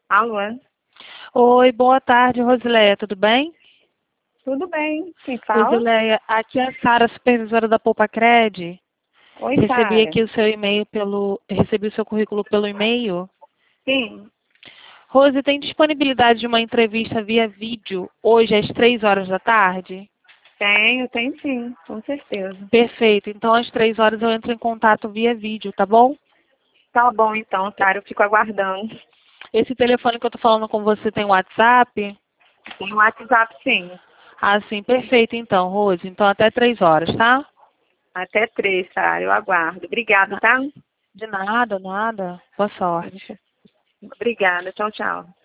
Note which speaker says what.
Speaker 1: Alô?
Speaker 2: Oi, boa tarde, Rosileia, tudo bem?
Speaker 1: Tudo bem? Quem fala?
Speaker 2: Rosileia, aqui é a Sara, supervisora da Poupacred.
Speaker 1: Oi,
Speaker 2: Recebi
Speaker 1: Sara.
Speaker 2: aqui o seu e-mail recebi o seu currículo pelo e-mail.
Speaker 1: Sim,
Speaker 2: Rose, tem disponibilidade de uma entrevista via vídeo hoje às 3 horas da tarde?
Speaker 1: tenho sim, com certeza.
Speaker 2: Perfeito, então às 3 horas eu entro em contato via vídeo, tá bom?
Speaker 1: Tá bom então, Sara, eu fico aguardando.
Speaker 2: Esse telefone que eu tô falando com você tem WhatsApp?
Speaker 1: Tem o WhatsApp sim.
Speaker 2: Ah, sim, perfeito então, Rose. Então até 3 horas, tá?
Speaker 1: Até 3, Sara, eu aguardo. Obrigada,
Speaker 2: Na-
Speaker 1: tá?
Speaker 2: De nada, nada. Boa sorte.
Speaker 1: Obrigada, tchau, tchau.